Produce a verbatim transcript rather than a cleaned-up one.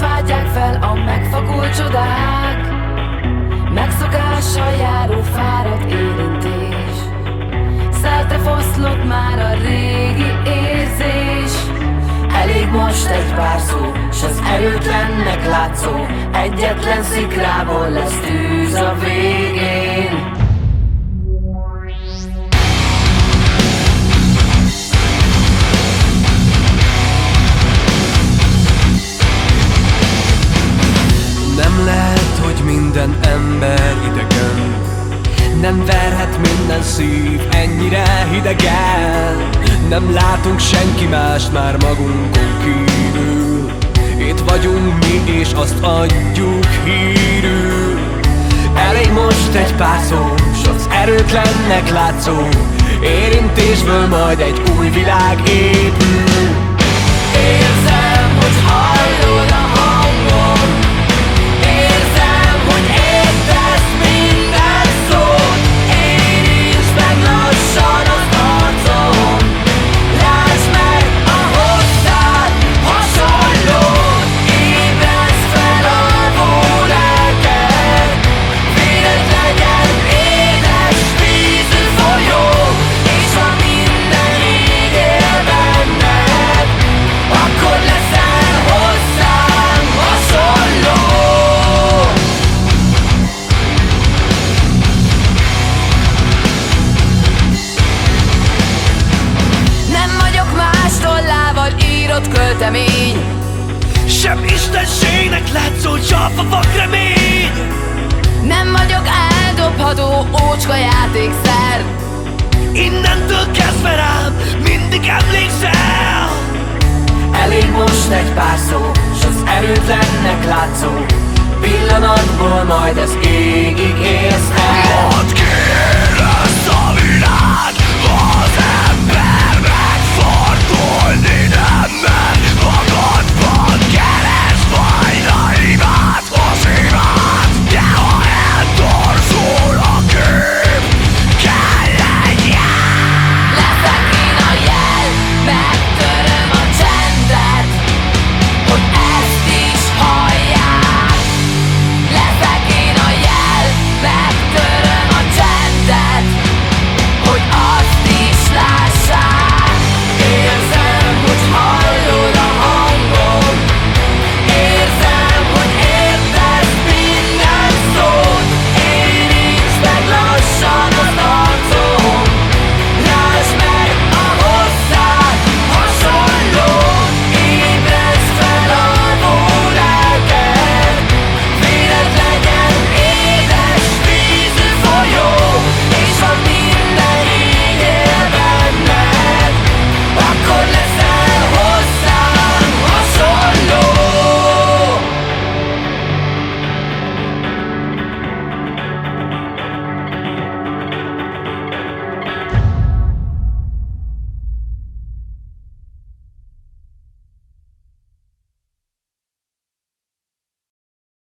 váltják fel a megfagult csodák, megszokással járó fáradt érintés. Szerte foszlott már a régi érzés. Elég most egy pár szó, s az erőtlennek látszó egyetlen szikrából lesz tűz a végén. Nem lehet, hogy minden ember idegen, nem verhet minden szív ennyire hidegen. Nem látunk senki mást már magunkon kívül. Itt vagyunk mi és azt adjuk hírül. Elég most egy pár szó, s az erőtlennek látszó érintésből majd egy új világ épül. Érzem, hogy hallod a hangom, érzem, hogy értesz minden szót. Érintsd meg lassan az arcom, lásd meg a hozzád hasonlót. Ébreszd fel alvó lelked, véred legyen édes vízű folyó. És ha minden így él benned, akkor leszel hozzám hasonló. Nem vagyok más tollával írott költemény, Sem istenségnek látszó csalfa vakremény. nem vagyok eldobható ócska játékszer. Innentől kezdve rám mindig emlékszel. Elég most egy pár szó, s az erőtlennek látszó pillanatból majd az égig érsz el. Mondd